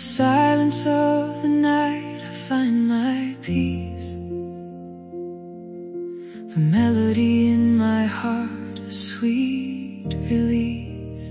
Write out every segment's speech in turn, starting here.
silence of the night I find my peace. The melody in my heart, a sweet release.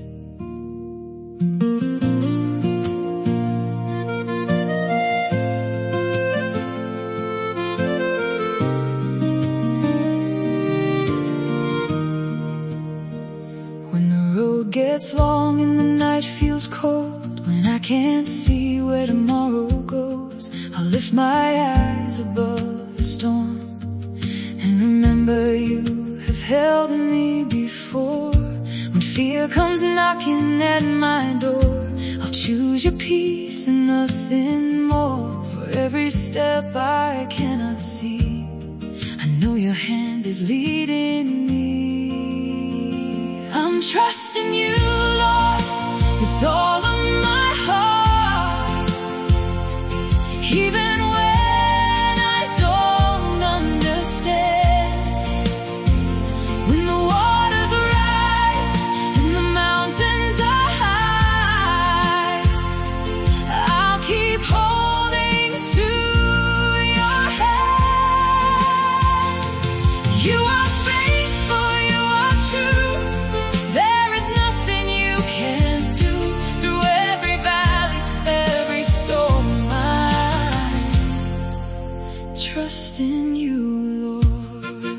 When the road gets long and the night feels cold, when I can't see where tomorrow goes, I'll lift my eyes above the storm and remember you have held me before. When fear comes knocking at my door, I'll choose your peace and nothing more. For every step I cannot see, I know your hand is leading me. I'm trusting you, Lord, with all of my heart. Even when I don't understand, when the waters rise and the mountains are high, I'll keep holding to your hand. You are faithful, you are true. There is nothing you can't do. Through every valley, every storm, I trust in you, Lord.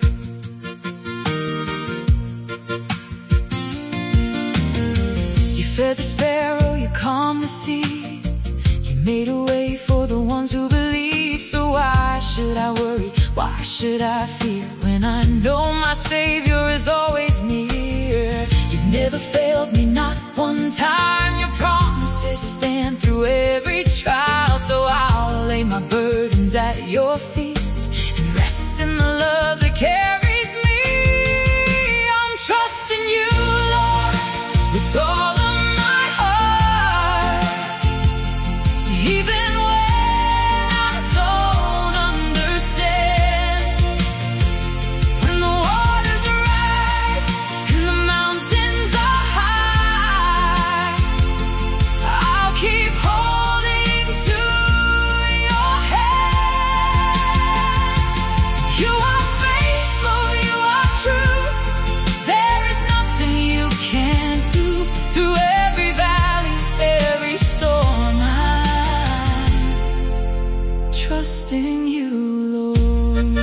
You fed the sparrow, you calmed the sea. You made a way for the ones who believe. So why should I worry? Why should I fear when I know my Savior is always near? You've never failed me, not one time. Your promises stand through every trial. So I'll lay my burdens at your feet and rest in the love that carries me. I'm trusting you, Lord, with all of my heart. Even when I don't understand, when the waters rise and the mountains are high, I'll keep holding to your hand. You are faithful, you are true. There is nothing you can't do. Through every valley, every storm, I'm trusting you, Lord.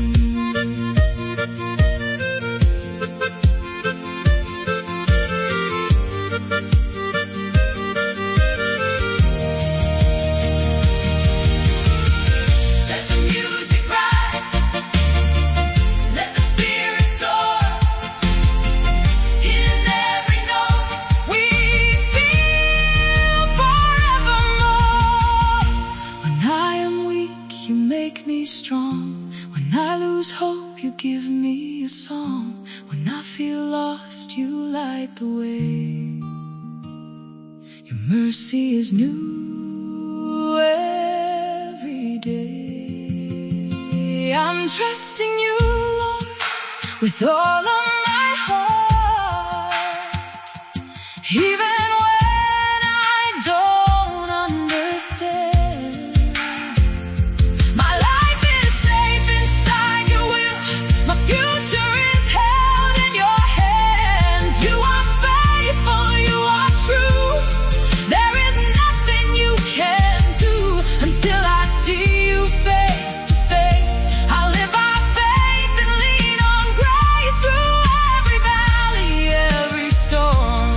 Let the music rise, let the spirit soar. In every note we feel forevermore. When I am weak, you make me strong. When I lose hope, you give me a song. When I feel lost, you light the way. Your mercy is new every day. I'm trusting you, Lord, with all of my heart. Even when I don't understand, my life is safe inside your will. My future is held in your hands. You are faithful, you are true. There is nothing you can do until I see you face to face. I'll live by faith and lean on grace. Through every valley, every storm,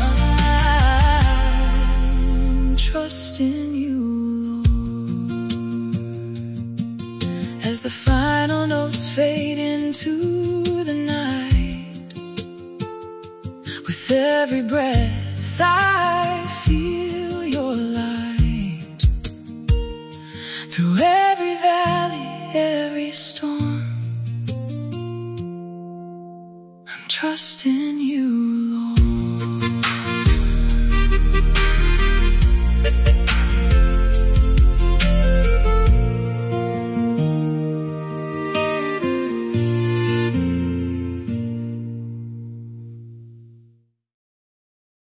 I'm trusting you, Lord. As the final notes fade into the night, with every breath I feel your light. Through every valley, every storm, I'm trusting you.